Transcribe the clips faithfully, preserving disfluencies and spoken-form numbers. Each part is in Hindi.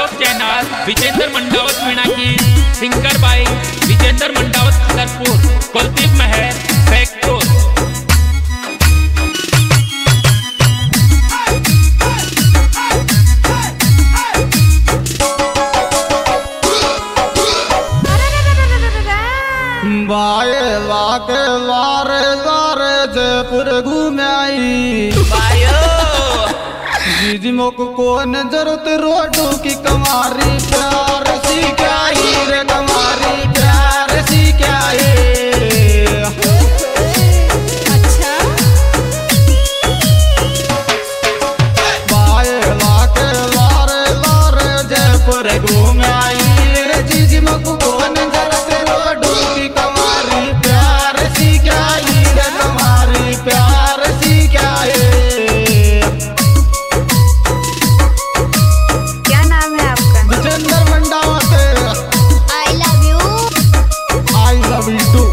यूट्यूब चैनल विजेंद्र मंडावत मीणा की सिंगर बाई विजेंद्र मंडावत खदरपुर कुलदीप महर सैकपुर। बाए वाके वारे वारे जयपुर घूमे आई जीजी मोक कौन जरूरत रोडू की कमारी प्यार सी क्या ही रे कमारी प्यार सी क्या है। अच्छा बाए वाके वारे वारे जयपुर घूमे आई रे जीजी मोक कौन जरूरत रोडू की कमारी प्यार सी क्या ही रे कमारी प्यार सी क्या है। Vijendra Mandawat I love you I love you too.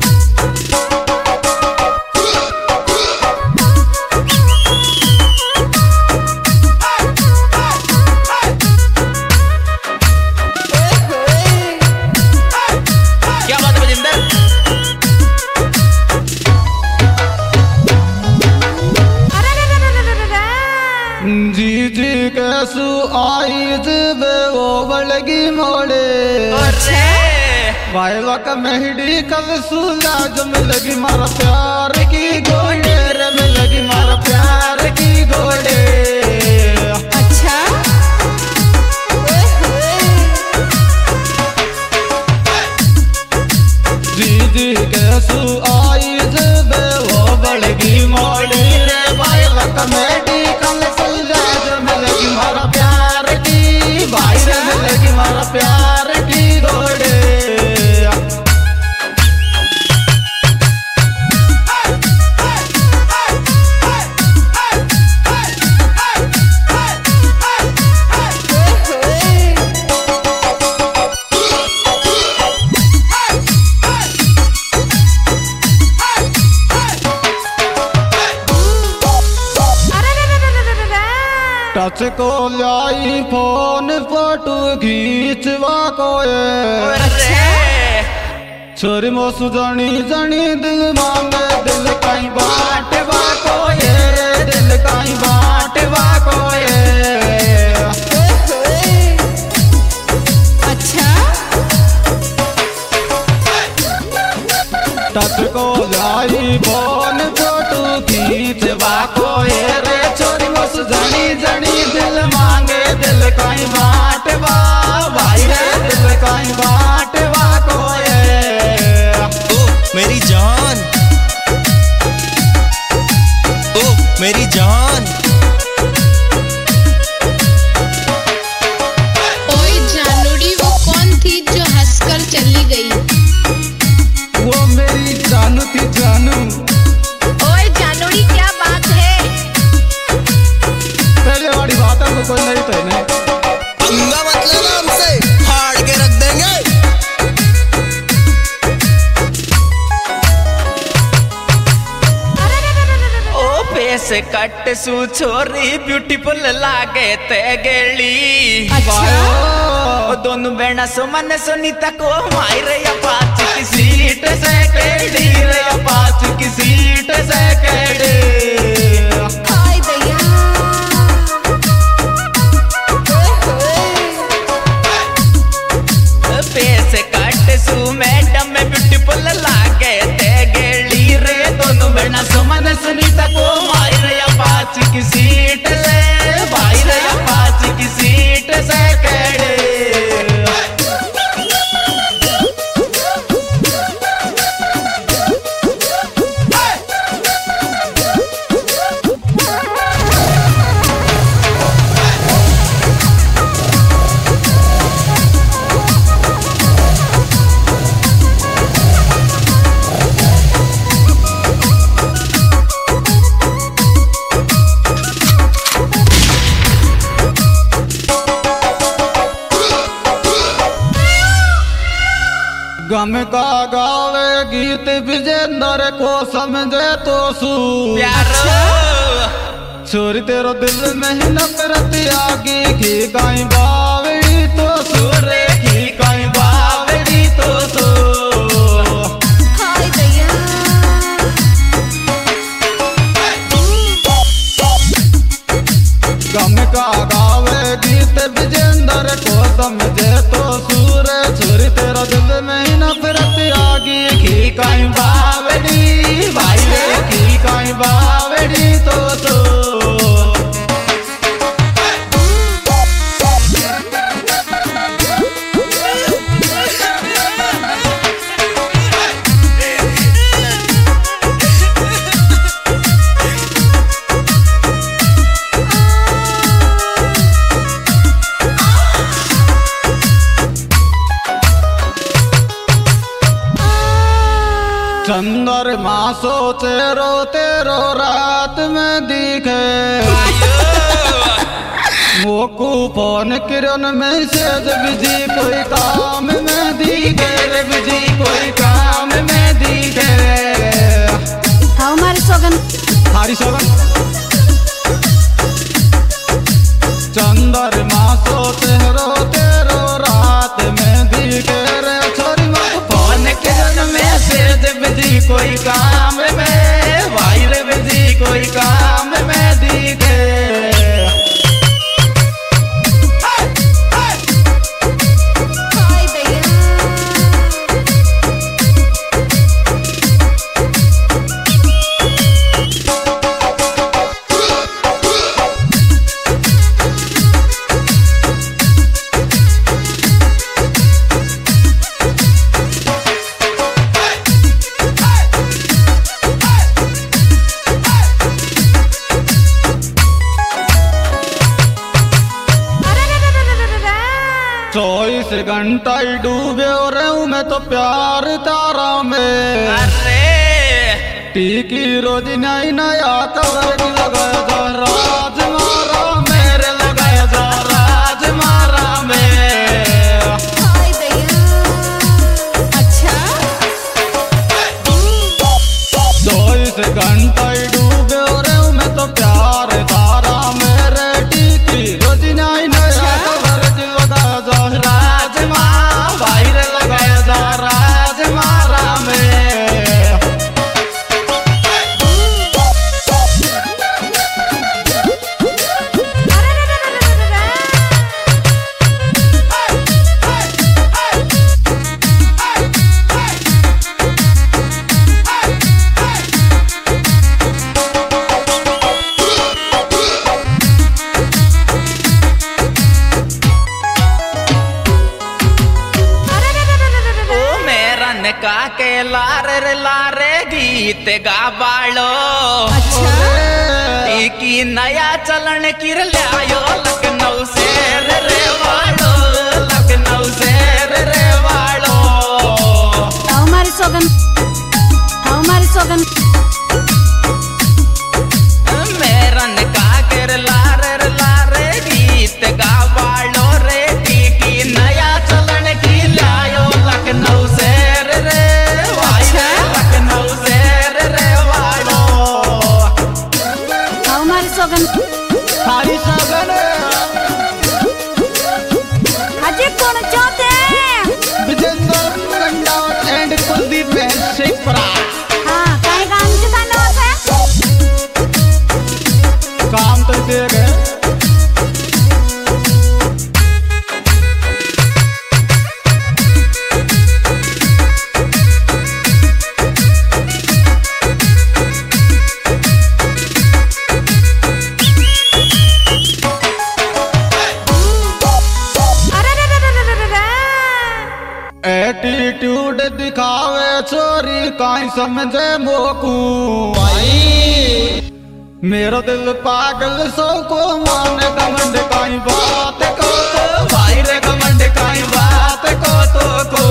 क्या बात है विजेंद्र? जी जी कैसु आई जबे वो बलगी मोड़े भाई वक मेहडी कल सुला जम लगी मारा प्यार की गोड़े रे में लगी मारा प्यार की गोड़े। अच्छा जी जी कैसु आई जबे वो बलगी मोड़े रे भाई वक मेहडी कल सुला जम लगी मारा प्यार की भाई रे में लगी मारा प्यार की गोड़े। टच को लाई फोन फोटो खींचवा को छोरी मोसु जनी जनी दिल मांगे दिल कहीं बाटवा को रे दिल कहीं बाटवा को। अच्छा टच को लाई फोन फोटो खींचवा को रे छोरी मोसु जनी जनी दिल मांगे दिल कहीं बाटवा भाई रे दिल कहीं बाटवा को। मेरी जान ओ मेरी जान ओए जानूड़ी वो कौन थी जो हंसकर चली गई? वो मेरी जानू थी जानू। ओए जानूड़ी क्या बात है? पहले वाली बात है कोई नहीं तो नहीं। पंगा मत लेना हमसे फाड़ के रख देंगे। से कट सु छोरी ब्यूटीफुल लागे ते गेली। अच्छा दोनों बेना सुमन सुनीता को मायरे या पाँच की सीट से केड़ी रे या पाँच की सीट से केड़ी। हाय भैया पैसे कट सु मैडम में ब्यूटीफुल लागे ते गेली रे। दोनों बेना सुमन सुनीता को मायरे या पाँच की सीट से भाई रे या पाँच की सीट से केड़ी। गम का गावे गीत विजेंद्र को समझे तो सू प्यारो छोरी तेरो दिल में ही नफरत आगे की गाई बावड़ी समझे तो सूर छोरी तेरा दिल में ही नफरत आगी की काई बावड़ी भाई रे की काई बावड़ी तो तो चंद्रमा सोचे रो तेरो रात में दिखे मोकू फोन किरण में से बिजी कोई काम में दिखे रे बिजी कोई काम में दिखे हमारी सोगन हमारी सोगन चंद्रमा सोचे रो तेरो रात में दिखे रे छोरी फोन किरण में से बिजी कोई काम में भाई रे बिजी कोई काम में दिखे चौबीस घंटा ही डूबे और मैं तो प्यार तारा में टीकी रोज नई नया कवर लगाया जा राज मारा मेरे लगाया जा राज मारा में अच्छा चौबीस घंटा ही डूबे और मैं तो प्यार तारा मेरे टीकी रोज नई नया कवर लगाया जा राज माँ भाई रे लगाया जा राज मारा में का के लारे रे लारे गीत गाबालो की नया चलन किर लायो लखनऊ से रे वालो लखनऊ से रे वालो हमारी सोगन हमारी सोगन मेरन का कर लारे रे लारे गीत गाबालो रे की नया चलन की लायो लखनऊ से सोगन सारी सोगन अजय कौन चाहते हैं विजेंद्र गंडावत एंड कुलदीप शेखपुरा हाँ कहीं काम चुकाना होता है काम तो दे गए एटीट्यूड दिखावे चोरी काई समझे मोकू मेरा दिल पागल सो को माने कमंड काई बात को तो भाई रे कमंड काई बात को तो को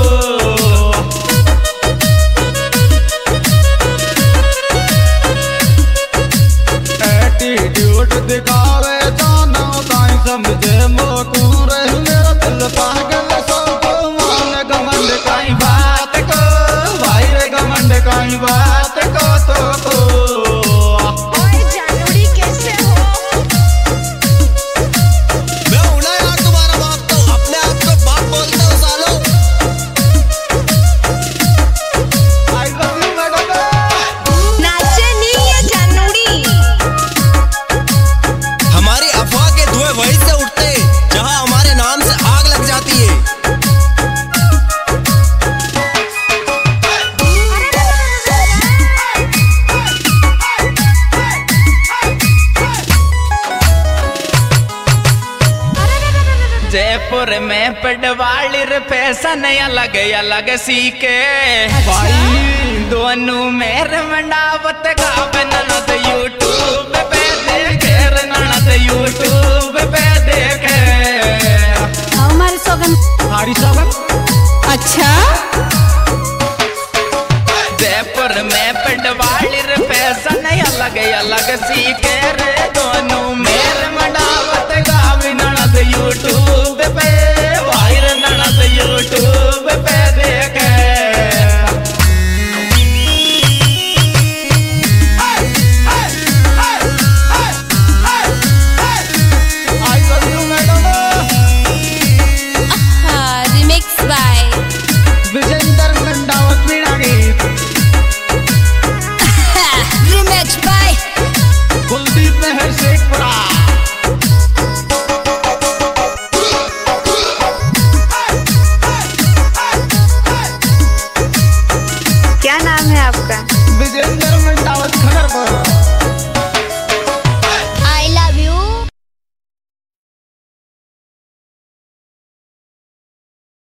एटीट्यूड दिखावे जानो काई समझे मोकू रे मेरा दिल पागल सो काई बात को भाई रे घमंड काई बात को तो को ओए जानूरी कैसे हो मैं हूं ना यार तुम्हारा बाप तो अपने आप को बाप बोलते हो सालो आई लव यू मैडम नाचे नहीं ये जानूरी हमारी अफवाह के धुएं वहीं से उठते जहां हमारे नाम से आग लग जाती जयपुर में पडवाली रे फैशन अलग अलग सीखे भाई दोनों मेरे मंडावत गावे ननद यूट्यूब पे देखे रे ननद यूट्यूब पे देखे हमारी सोगन हमारी सोगन अच्छा जयपुर में पडवाली रे फैशन अलग अलग सीखे रे